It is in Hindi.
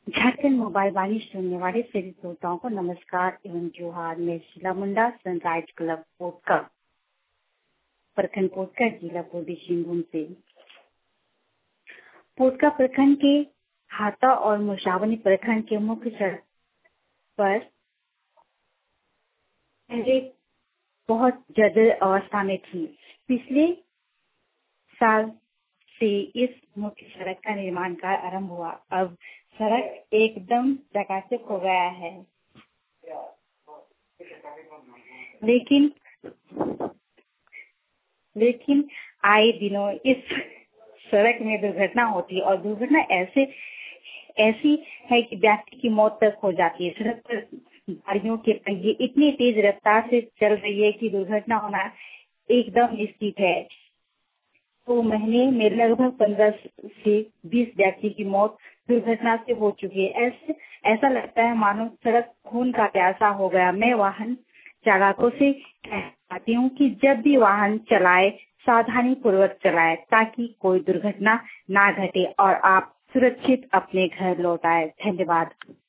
झारखंड मोबाइल वाणी सुनने वाले सभी श्रोताओं को नमस्कार एवं जोहार। मैं शीला मुंडा सनराइज क्लब पोटका प्रखंड पोटका जिला पूर्वी सिंहभूम से। पोटका प्रखंड के हाता और मुसावनी प्रखंड के मुख्य सड़क पर पहले बहुत जर्जर अवस्था में थी। पिछले साल से इस मुख्य सड़क का निर्माण कार्य आरंभ हुआ। अब सड़क एकदम चकाचक हो गया है, लेकिन आए दिनों इस सड़क में दुर्घटना होती है और दुर्घटना ऐसी है कि व्यक्ति की मौत तक हो जाती है। सड़क पर गाड़ियों के पहिए इतनी तेज रफ्तार से चल रही है कि दुर्घटना होना एकदम निश्चित है। तो महीने में लगभग 15 से 20 व्यक्ति की मौत दुर्घटना से हो चुकी है। ऐसा लगता है मानो सड़क खून का प्यासा हो गया। मैं वाहन चालकों से कहती हूँ कि जब भी वाहन चलाए सावधानी पूर्वक चलाए ताकि कोई दुर्घटना ना घटे और आप सुरक्षित अपने घर लौट आए। धन्यवाद।